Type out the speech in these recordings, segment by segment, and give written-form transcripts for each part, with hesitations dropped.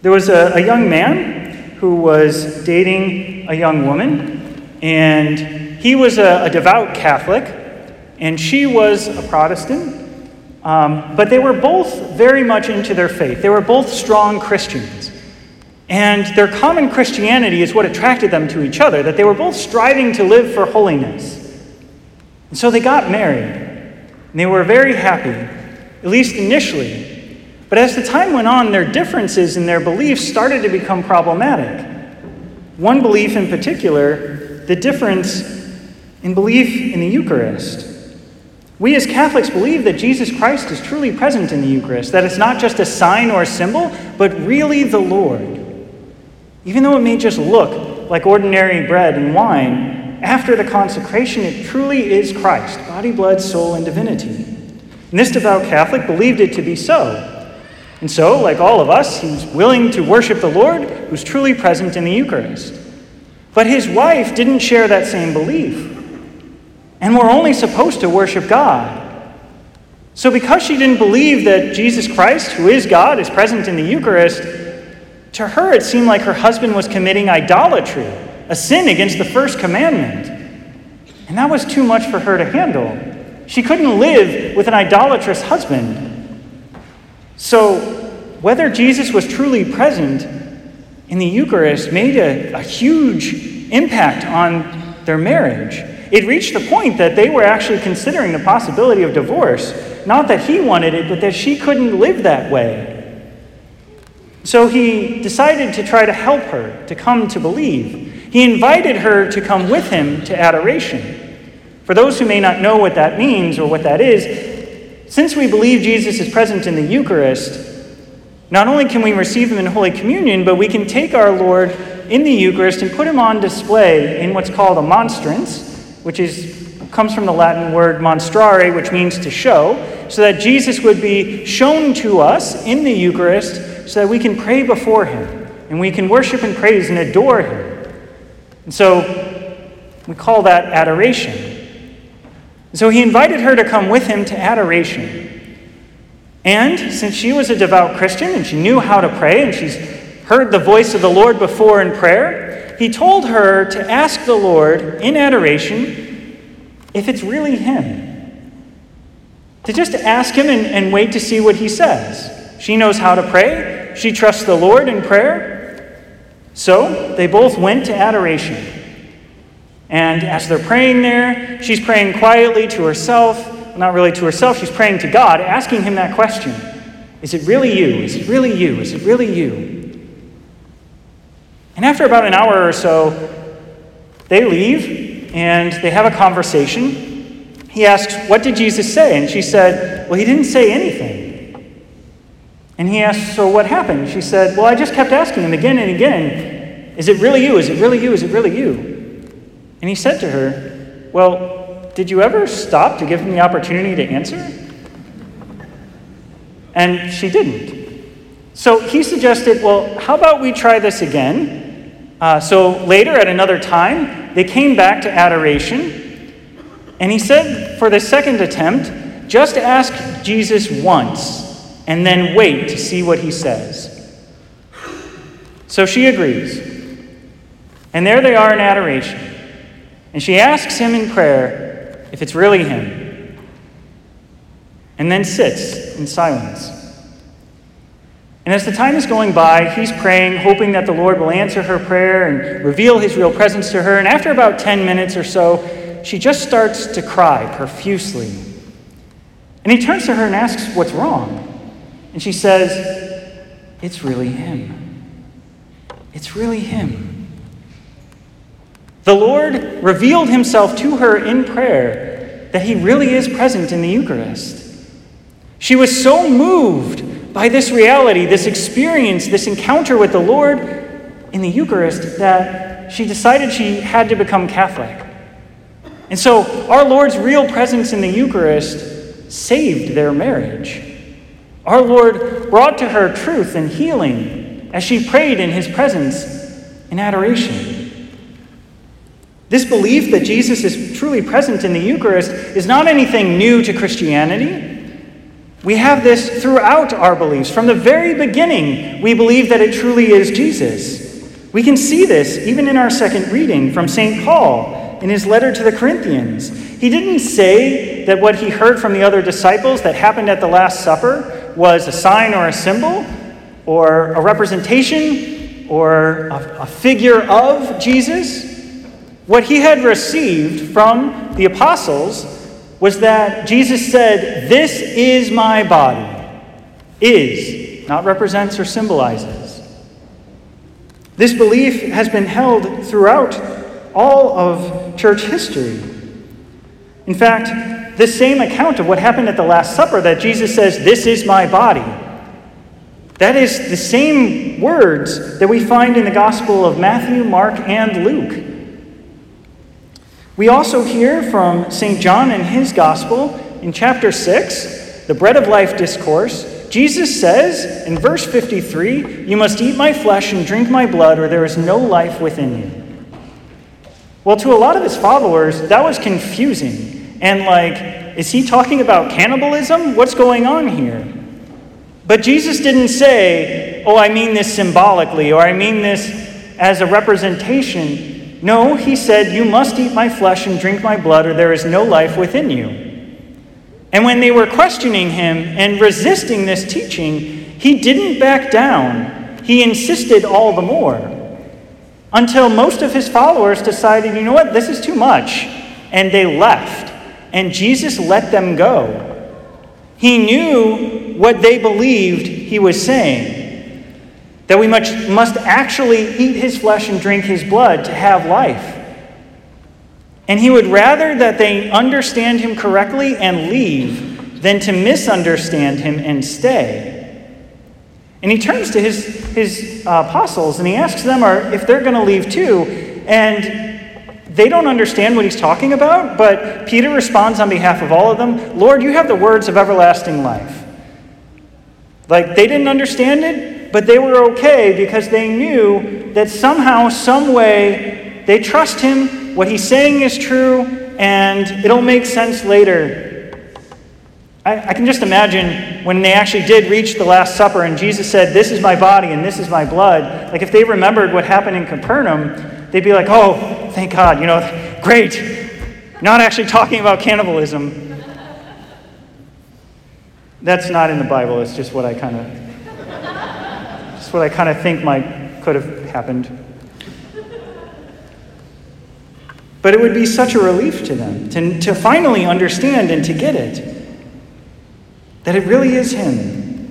There was a young man who was dating a young woman, and he was a devout Catholic, and she was a Protestant, but they were both very much into their faith. They were both strong Christians, and their common Christianity is what attracted them to each other, that they were both striving to live for holiness. And so they got married, and they were very happy, at least initially. But as the time went on, their differences in their beliefs started to become problematic. One belief in particular, the difference in belief in the Eucharist. We as Catholics believe that Jesus Christ is truly present in the Eucharist, that it's not just a sign or a symbol, but really the Lord. Even though it may just look like ordinary bread and wine, after the consecration, it truly is Christ, body, blood, soul, and divinity. And this devout Catholic believed it to be so. And so, like all of us, he's willing to worship the Lord, who's truly present in the Eucharist. But his wife didn't share that same belief. And we're only supposed to worship God. So because she didn't believe that Jesus Christ, who is God, is present in the Eucharist, to her it seemed like her husband was committing idolatry, a sin against the first commandment. And that was too much for her to handle. She couldn't live with an idolatrous husband. So, whether Jesus was truly present in the Eucharist made a huge impact on their marriage. It reached the point that they were actually considering the possibility of divorce. Not that he wanted it, but that she couldn't live that way. So he decided to try to help her to come to believe. He invited her to come with him to adoration. For those who may not know what that means or what that is, since we believe Jesus is present in the Eucharist, not only can we receive him in Holy Communion, but we can take our Lord in the Eucharist and put him on display in what's called a monstrance, which comes from the Latin word monstrare, which means to show, so that Jesus would be shown to us in the Eucharist so that we can pray before him, and we can worship and praise and adore him. And so we call that adoration. So he invited her to come with him to adoration. And since she was a devout Christian and she knew how to pray and she's heard the voice of the Lord before in prayer, he told her to ask the Lord in adoration if it's really him. To just ask him and wait to see what he says. She knows how to pray. She trusts the Lord in prayer. So they both went to adoration. And as they're praying there, she's praying quietly to herself. Well, not really to herself, she's praying to God, asking him that question. Is it really you? Is it really you? Is it really you? And after about an hour or so, they leave and they have a conversation. He asks, what did Jesus say? And she said, well, he didn't say anything. And he asked, so what happened? She said, well, I just kept asking him again and again, is it really you? Is it really you? Is it really you? And he said to her, well, did you ever stop to give him the opportunity to answer? And she didn't. So he suggested, well, how about we try this again? So later, at another time, they came back to adoration. And he said, for the second attempt, just ask Jesus once and then wait to see what he says. So she agrees. And there they are in adoration. And she asks him in prayer if it's really him, and then sits in silence. And as the time is going by, he's praying, hoping that the Lord will answer her prayer and reveal his real presence to her. And after about 10 minutes or so, she just starts to cry profusely. And he turns to her and asks, what's wrong? And she says, it's really him. It's really him. The Lord revealed himself to her in prayer that he really is present in the Eucharist. She was so moved by this reality, this experience, this encounter with the Lord in the Eucharist that she decided she had to become Catholic. And so our Lord's real presence in the Eucharist saved their marriage. Our Lord brought to her truth and healing as she prayed in his presence in adoration. This belief that Jesus is truly present in the Eucharist is not anything new to Christianity. We have this throughout our beliefs. From the very beginning, we believe that it truly is Jesus. We can see this even in our second reading from St. Paul in his letter to the Corinthians. He didn't say that what he heard from the other disciples that happened at the Last Supper was a sign or a symbol or a representation or a figure of Jesus. What he had received from the apostles was that Jesus said, "This is my body." Is, not represents or symbolizes. This belief has been held throughout all of church history. In fact, this same account of what happened at the Last Supper, that Jesus says, "This is my body," that is the same words that we find in the Gospel of Matthew, Mark, and Luke. We also hear from St. John in his Gospel, in chapter 6, the Bread of Life discourse, Jesus says in verse 53, "You must eat my flesh and drink my blood, or there is no life within you." Well, to a lot of his followers, that was confusing. And is he talking about cannibalism? What's going on here? But Jesus didn't say, "Oh, I mean this symbolically," or "I mean this as a representation." No, he said, "You must eat my flesh and drink my blood, or there is no life within you." And when they were questioning him and resisting this teaching, he didn't back down. He insisted all the more, until most of his followers decided, "You know what, this is too much." And they left, and Jesus let them go. He knew what they believed he was saying, that we must actually eat his flesh and drink his blood to have life. And he would rather that they understand him correctly and leave than to misunderstand him and stay. And he turns to his apostles and he asks them if they're going to leave too. And they don't understand what he's talking about, but Peter responds on behalf of all of them, "Lord, you have the words of everlasting life." They didn't understand it, but they were okay because they knew that somehow, some way, they trust him, what he's saying is true, and it'll make sense later. I can just imagine when they actually did reach the Last Supper and Jesus said, "This is my body and this is my blood," if they remembered what happened in Capernaum, they'd be like, "Oh, thank God, great. Not actually talking about cannibalism." That's not in the Bible. It's just what I kind of think could have happened. But it would be such a relief to them to finally understand and to get it, that it really is him.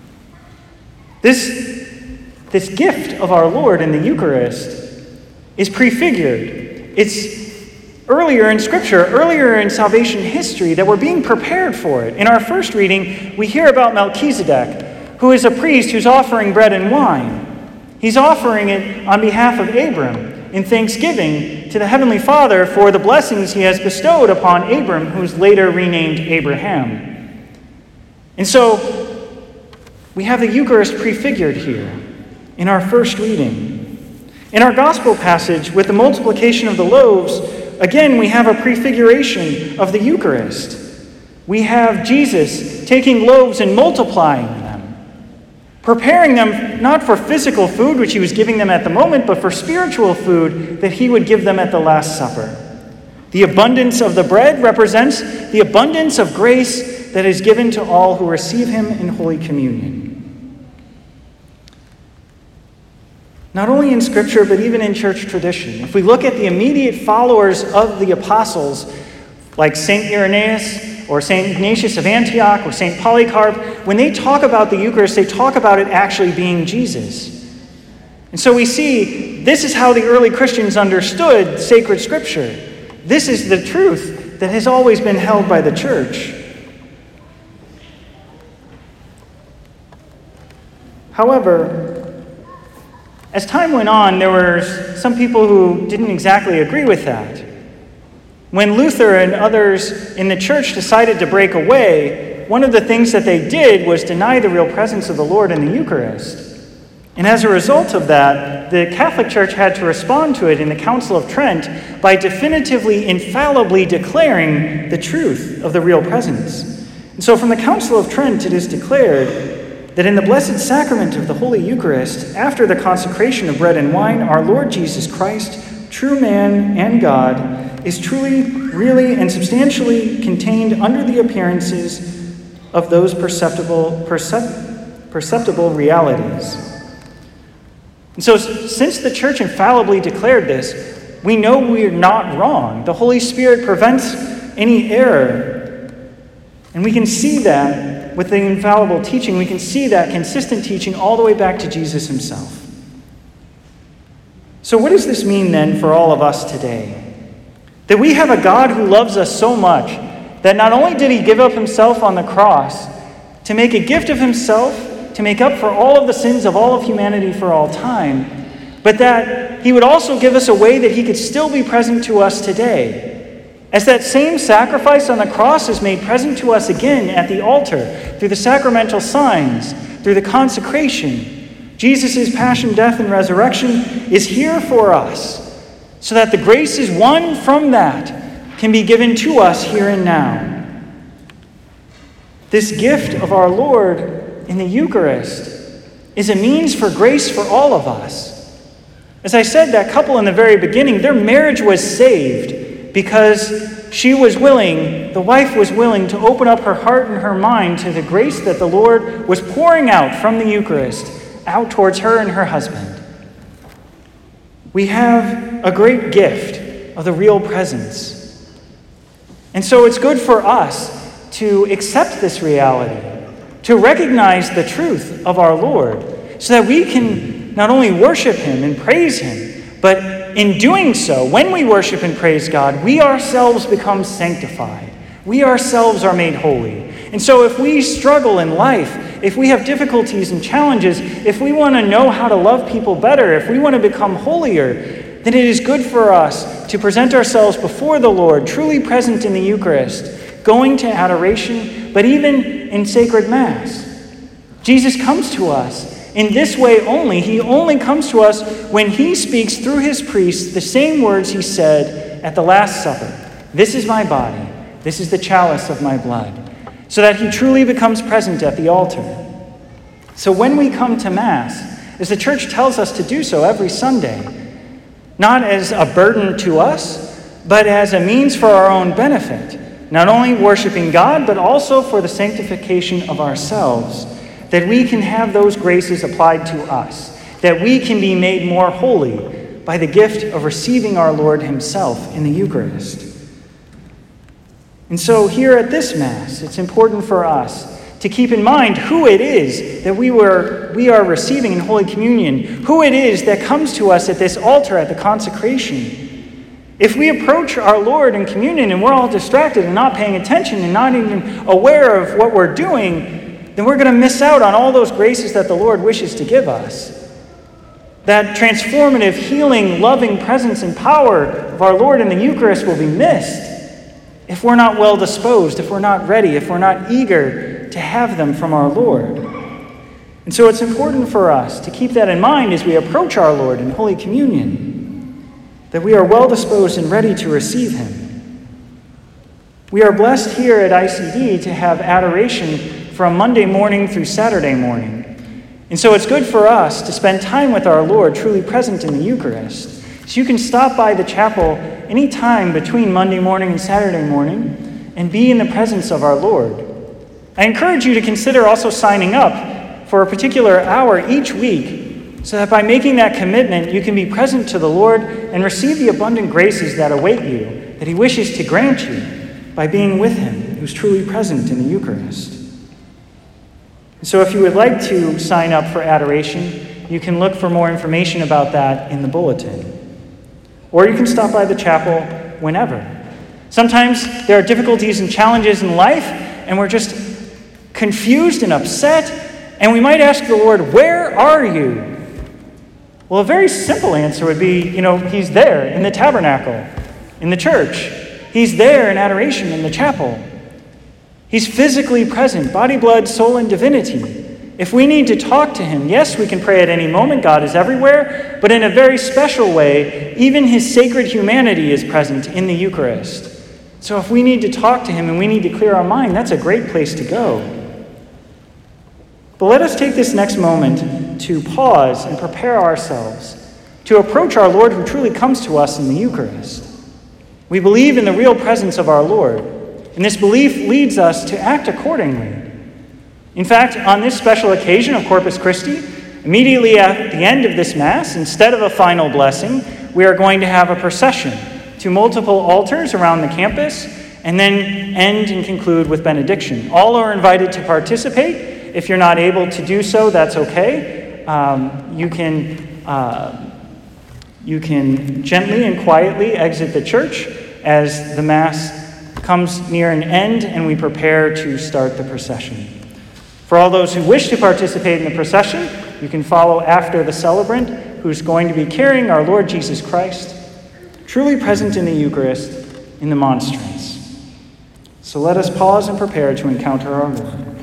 This gift of our Lord in the Eucharist is prefigured. It's earlier in Scripture, earlier in salvation history, that we're being prepared for it. In our first reading, we hear about Melchizedek, who is a priest who's offering bread and wine. He's offering it on behalf of Abram in thanksgiving to the Heavenly Father for the blessings he has bestowed upon Abram, who's later renamed Abraham. And so, we have the Eucharist prefigured here in our first reading. In our gospel passage, with the multiplication of the loaves, again, we have a prefiguration of the Eucharist. We have Jesus taking loaves and multiplying them, preparing them not for physical food, which he was giving them at the moment, but for spiritual food that he would give them at the Last Supper. The abundance of the bread represents the abundance of grace that is given to all who receive him in Holy Communion. Not only in Scripture, but even in church tradition. If we look at the immediate followers of the apostles, like St. Irenaeus or St. Ignatius of Antioch or St. Polycarp, when they talk about the Eucharist, they talk about it actually being Jesus. And so we see this is how the early Christians understood sacred Scripture. This is the truth that has always been held by the church. However, as time went on, there were some people who didn't exactly agree with that. When Luther and others in the church decided to break away, one of the things that they did was deny the real presence of the Lord in the Eucharist. And as a result of that, the Catholic Church had to respond to it in the Council of Trent by definitively, infallibly declaring the truth of the real presence. And so from the Council of Trent, it is declared that in the Blessed Sacrament of the Holy Eucharist, after the consecration of bread and wine, our Lord Jesus Christ, true man and God, is truly, really, and substantially contained under the appearances of those perceptible realities. And so since the Church infallibly declared this, we know we are not wrong. The Holy Spirit prevents any error. And we can see that with the infallible teaching. We can see that consistent teaching all the way back to Jesus himself. So what does this mean then for all of us today? That we have a God who loves us so much that not only did he give up himself on the cross to make a gift of himself, to make up for all of the sins of all of humanity for all time, but that he would also give us a way that he could still be present to us today. As that same sacrifice on the cross is made present to us again at the altar, through the sacramental signs, through the consecration, Jesus' passion, death, and resurrection is here for us, so that the graces won from that can be given to us here and now. This gift of our Lord in the Eucharist is a means for grace for all of us. As I said, that couple in the very beginning, their marriage was saved because she was willing, the wife was willing to open up her heart and her mind to the grace that the Lord was pouring out from the Eucharist out towards her and her husband. We have a great gift of the real presence. And so it's good for us to accept this reality, to recognize the truth of our Lord, so that we can not only worship him and praise him, but in doing so, when we worship and praise God, we ourselves become sanctified. We ourselves are made holy. And so if we struggle in life, if we have difficulties and challenges, if we want to know how to love people better, if we want to become holier, then it is good for us to present ourselves before the Lord, truly present in the Eucharist, going to adoration, but even in sacred Mass. Jesus comes to us in this way only. He only comes to us when he speaks through his priests the same words he said at the Last Supper. This is my body. This is the chalice of my blood. So that he truly becomes present at the altar. So when we come to Mass, as the Church tells us to do so every Sunday, not as a burden to us, but as a means for our own benefit, not only worshiping God, but also for the sanctification of ourselves, that we can have those graces applied to us, that we can be made more holy by the gift of receiving our Lord himself in the Eucharist. And so here at this Mass, it's important for us to keep in mind who it is that we are receiving in Holy Communion, who it is that comes to us at this altar at the consecration. If we approach our Lord in communion and we're all distracted and not paying attention and not even aware of what we're doing, then we're going to miss out on all those graces that the Lord wishes to give us. That transformative, healing, loving presence and power of our Lord in the Eucharist will be missed if we're not well disposed, if we're not ready, if we're not eager to have them from our Lord. And so it's important for us to keep that in mind as we approach our Lord in Holy Communion, that we are well disposed and ready to receive him. We are blessed here at ICD to have adoration from Monday morning through Saturday morning. And so it's good for us to spend time with our Lord truly present in the Eucharist. So you can stop by the chapel any time between Monday morning and Saturday morning and be in the presence of our Lord. I encourage you to consider also signing up for a particular hour each week so that by making that commitment, you can be present to the Lord and receive the abundant graces that await you, that he wishes to grant you by being with him, who's truly present in the Eucharist. So if you would like to sign up for adoration, you can look for more information about that in the bulletin. Or you can stop by the chapel whenever. Sometimes there are difficulties and challenges in life, and we're just confused and upset, and we might ask the Lord, where are you? Well, a very simple answer would be, he's there in the tabernacle, in the church. He's there in adoration in the chapel. He's physically present, body, blood, soul, and divinity. If we need to talk to him, yes, we can pray at any moment. God is everywhere. But in a very special way, even his sacred humanity is present in the Eucharist. So if we need to talk to him and we need to clear our mind, that's a great place to go. But let us take this next moment to pause and prepare ourselves to approach our Lord who truly comes to us in the Eucharist. We believe in the real presence of our Lord, and this belief leads us to act accordingly. In fact, on this special occasion of Corpus Christi, immediately at the end of this Mass, instead of a final blessing, we are going to have a procession to multiple altars around the campus, and then end and conclude with benediction. All are invited to participate. If you're not able to do so, that's okay. You can gently and quietly exit the church as the Mass comes near an end and we prepare to start the procession. For all those who wish to participate in the procession, you can follow after the celebrant who's going to be carrying our Lord Jesus Christ, truly present in the Eucharist, in the monstrance. So let us pause and prepare to encounter our Lord.